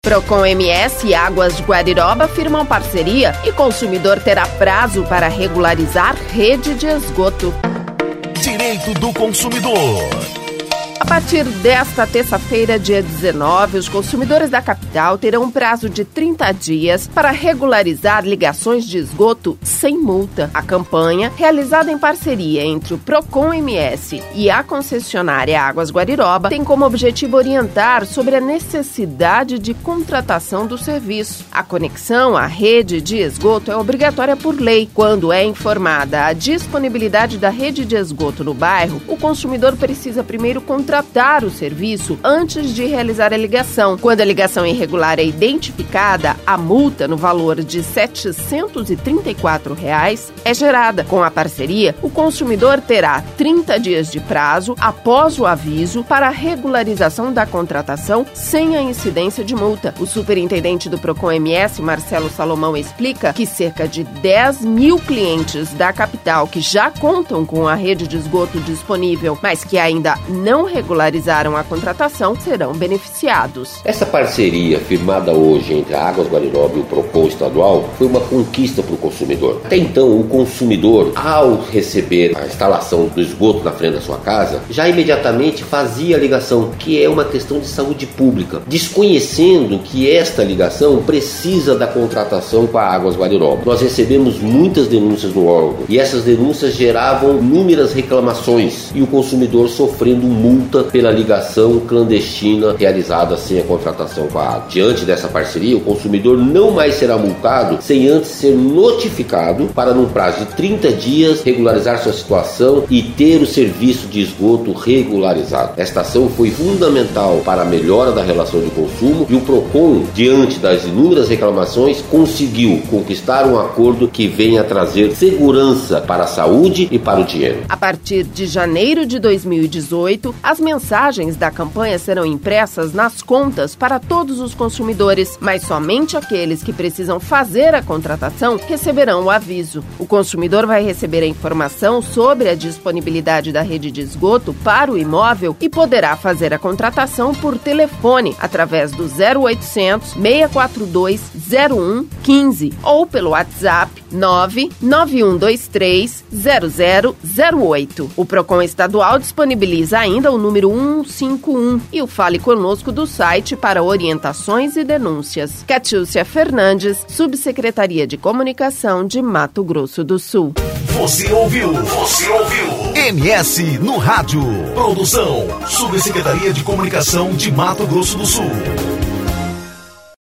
Procon MS e Águas de Guariroba firmam parceria e consumidor terá prazo para regularizar rede de esgoto. Direito do consumidor. A partir desta terça-feira, dia 19, os consumidores da capital terão um prazo de 30 dias para regularizar ligações de esgoto sem multa. A campanha, realizada em parceria entre o Procon MS e a concessionária Águas Guariroba, tem como objetivo orientar sobre a necessidade de contratação do serviço. A conexão à rede de esgoto é obrigatória por lei. Quando é informada a disponibilidade da rede de esgoto no bairro, o consumidor precisa primeiro contratar o serviço antes de realizar a ligação. Quando a ligação irregular é identificada, a multa no valor de R$ 734 é gerada. Com a parceria, o consumidor terá 30 dias de prazo após o aviso para a regularização da contratação sem a incidência de multa. O superintendente do Procon MS, Marcelo Salomão, explica que cerca de 10 mil clientes da capital que já contam com a rede de esgoto disponível, mas que ainda não regularizaram a contratação, serão beneficiados. Essa parceria firmada hoje entre a Águas Guariroba e o Procon estadual foi uma conquista para o consumidor. Até então, o consumidor, ao receber a instalação do esgoto na frente da sua casa, já imediatamente fazia a ligação, que é uma questão de saúde pública, desconhecendo que esta ligação precisa da contratação com a Águas Guariroba. Nós recebemos muitas denúncias no órgão e essas denúncias geravam inúmeras reclamações e o consumidor sofrendo multa pela ligação clandestina realizada sem a contratação com a água. Diante dessa parceria, o consumidor não mais será multado sem antes ser notificado para, num prazo de 30 dias, regularizar sua situação e ter o serviço de esgoto regularizado. Esta ação foi fundamental para a melhora da relação de consumo e o Procon, diante das inúmeras reclamações, conseguiu conquistar um acordo que venha trazer segurança para a saúde e para o dinheiro. A partir de janeiro de 2018, as mensagens da campanha serão impressas nas contas para todos os consumidores, mas somente aqueles que precisam fazer a contratação receberão o aviso. O consumidor vai receber a informação sobre a disponibilidade da rede de esgoto para o imóvel e poderá fazer a contratação por telefone através do 0800 642 0115 ou pelo WhatsApp 99123 0008. O Procon estadual disponibiliza ainda o número 151 e o Fale Conosco do site para orientações e denúncias. Catiúcia Fernandes, Subsecretaria de Comunicação de Mato Grosso do Sul. Você ouviu MS no rádio. Produção, Subsecretaria de Comunicação de Mato Grosso do Sul.